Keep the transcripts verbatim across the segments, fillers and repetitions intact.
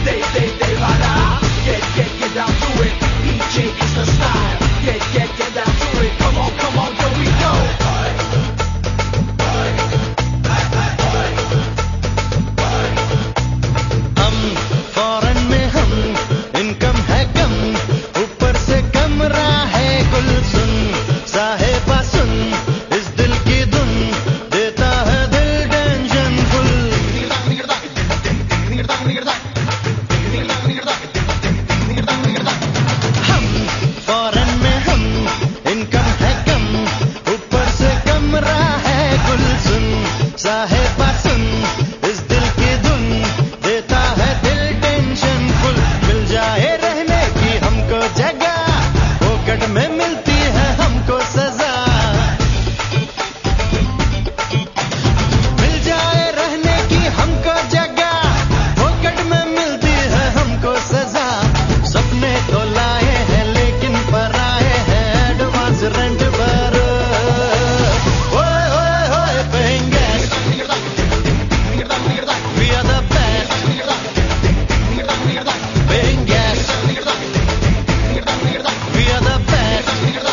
de de de bala. Get get get down to it. D J is the style. Get get get down to it. Come on come on, here we go. हम foreign में हम income है कम, ऊपर से कमरा है गुलशन। साहेबा सुन इस दिल की धुन, देता है दिल टेंशन फुल। हम फॉरेन में हम इनकम है कम, ऊपर से कमरा है गुलशन। साहेबा सुन इस दिल की धुन, देता है दिल टेंशन फुल। मिल जाए रहने की हमको जगह, पोकट में मिलती है हमको सजा। मिल जाए रहने की हमको जगह, पोकट में मिलती है हमको सजा। सपने तो लाए हैं लेकिन पराए हैं एडवांस रेंट पर। ओए ओए ओए पेंगे We are the best. Paying gas. We are the best.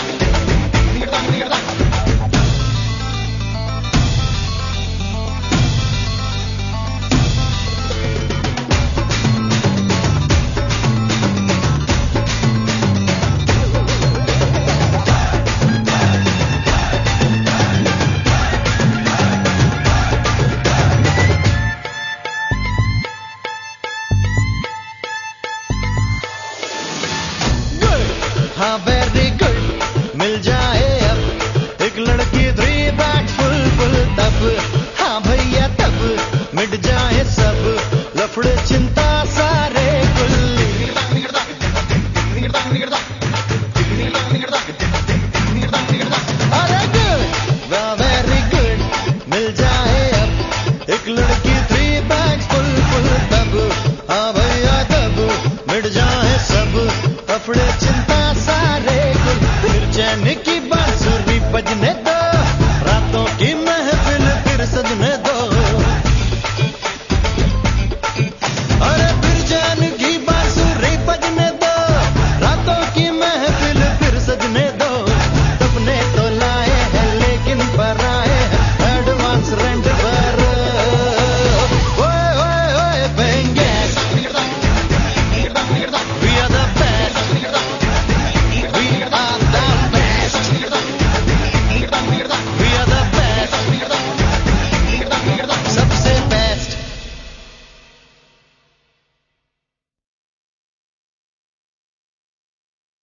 हाँ वेरी गुड, मिल जाए अब एक लड़की थ्री बैग फुल फुल तब